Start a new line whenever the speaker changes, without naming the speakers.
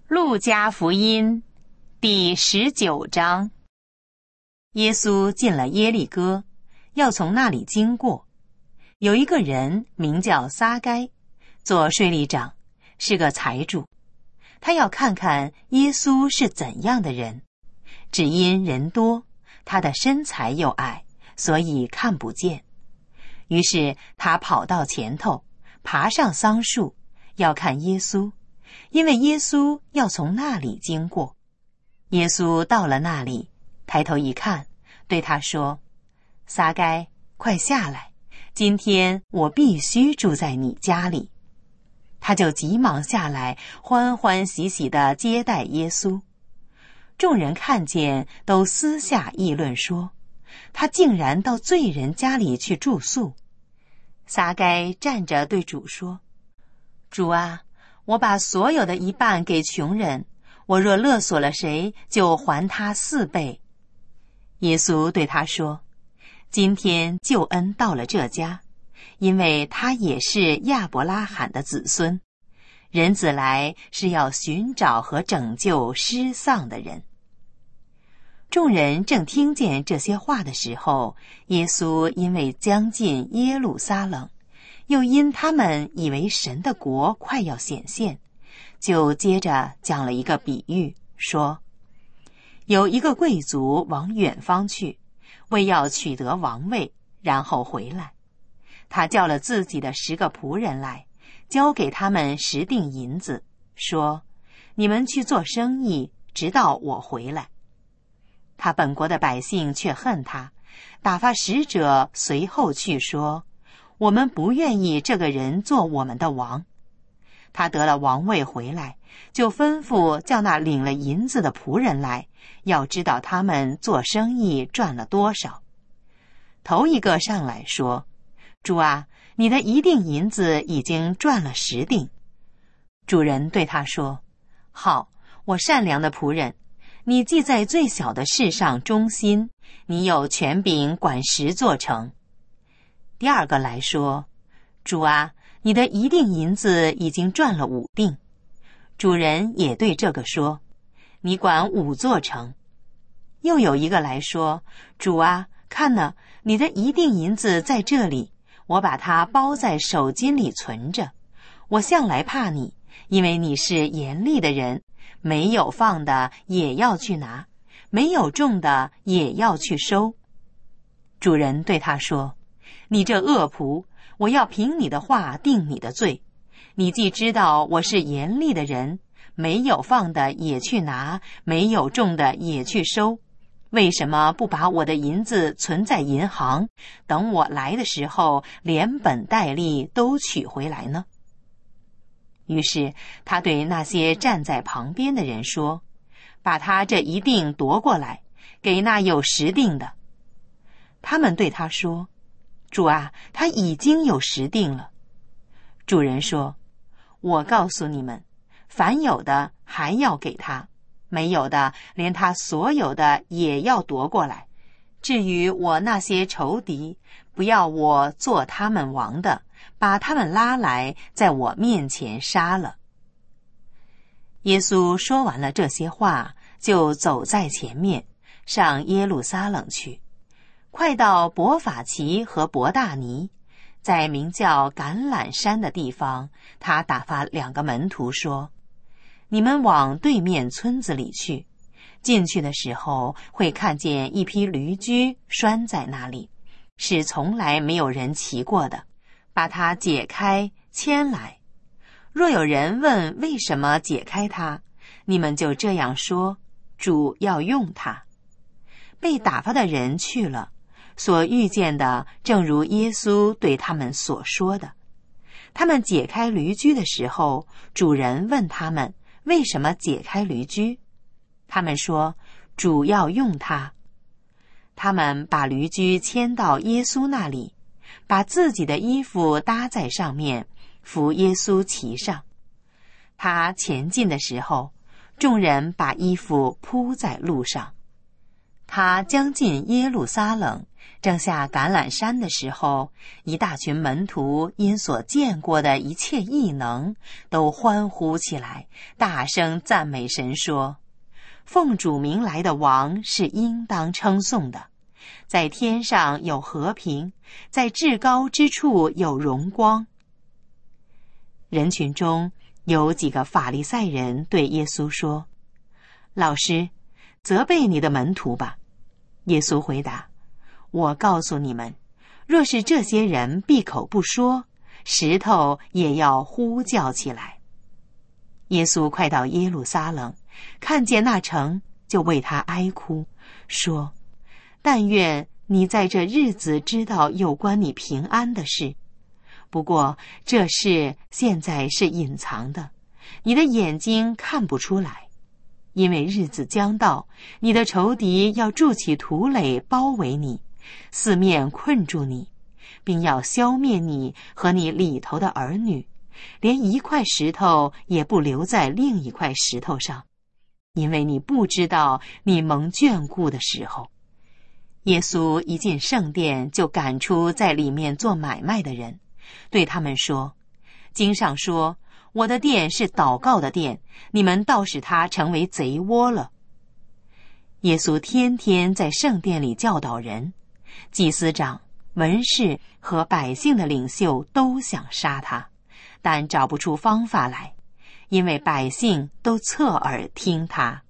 路加福音第19章。耶稣进了耶利哥，要从那里经过。有一个人名叫撒该，做税吏长，是个财主。他要看看耶稣是怎样的人，只因人多，他的身材又矮，所以看不见。于是他跑到前头，爬上桑树，要看耶稣，因为耶稣要从那里经过。耶稣到了那里，抬头一看，对他说：撒该，快下来，今天我必须住在你家里。他就急忙下来，欢欢喜喜地接待耶稣。众人看见，都私下议论说，他竟然到罪人家里去住宿。撒该站着对主说：主啊，我把所有的一半给穷人，我若勒索了谁，就还他4倍。耶稣对他说：今天救恩到了这家，因为他也是亚伯拉罕的子孙。人子来是要寻找和拯救失丧的人。众人正听见这些话的时候，耶稣因为将近耶路撒冷，又因他们以为神的国快要显现，就接着讲了一个比喻，说：有一个贵族往远方去，为要取得王位，然后回来。他叫了自己的10个仆人来，交给他们10锭银子，说：你们去做生意，直到我回来。他本国的百姓却恨他，打发使者随后去说：我们不愿意这个人做我们的王。他得了王位回来，就吩咐叫那领了银子的仆人来，要知道他们做生意赚了多少。头一个上来说：主啊，你的1锭银子已经赚了10锭。主人对他说：好，我善良的仆人，你既在最小的事上忠心，你有权柄管10座城。第二个来说：主啊，你的1锭银子已经赚了5锭。主人也对这个说：你管5座城。又有一个来说：主啊，看哪，你的1锭银子在这里，我把它包在手巾里存着。我向来怕你，因为你是严厉的人，没有放的也要去拿，没有种的也要去收。主人对他说：你这恶仆，我要凭你的话定你的罪。你既知道我是严厉的人，没有放的也去拿，没有种的也去收，为什么不把我的银子存在银行，等我来的时候连本带利都取回来呢？于是他对那些站在旁边的人说：把他这1锭夺过来，给那有10锭的。他们对他说：主啊，他已经有10锭了。主人说：我告诉你们，凡有的还要给他，没有的连他所有的也要夺过来。至于我那些仇敌，不要我做他们王的，把他们拉来，在我面前杀了。耶稣说完了这些话，就走在前面，上耶路撒冷去。快到伯法其和伯大尼，在名叫橄榄山的地方，他打发2个门徒说：你们往对面村子里去，进去的时候会看见一匹驴驹拴在那里，是从来没有人骑过的，把它解开牵来。若有人问为什么解开它，你们就这样说：主要用它。被打发的人去了，所遇见的正如耶稣对他们所说的。他们解开驴驹的时候，主人问他们为什么解开驴驹，他们说：主要用它。他们把驴驹牵到耶稣那里，把自己的衣服搭在上面，扶耶稣骑上。他前进的时候，众人把衣服铺在路上。 他将近耶路撒冷，正下橄榄山的时候，一大群门徒因所见过的一切异能，都欢呼起来，大声赞美神说：奉主名来的王是应当称颂的，在天上有和平，在至高之处有荣光。人群中有几个法利赛人对耶稣说：老师，责备你的门徒吧。耶稣回答：我告诉你们，若是这些人闭口不说，石头也要呼叫起来。耶稣快到耶路撒冷，看见那城，就为他哀哭，说：但愿你在这日子知道有关你平安的事。不过这事现在是隐藏的，你的眼睛看不出来。因为日子将到，你的仇敌要筑起土垒包围你，四面困住你，并要消灭你和你里头的儿女，连一块石头也不留在另一块石头上，因为你不知道你蒙眷顾的时候。耶稣一进圣殿，就赶出在里面做买卖的人，对他们说：经上说，我的殿是祷告的殿，你们倒使它成为贼窝了。耶稣天天在圣殿里教导人，祭司长、文士和百姓的领袖都想杀他，但找不出方法来，因为百姓都侧耳听他。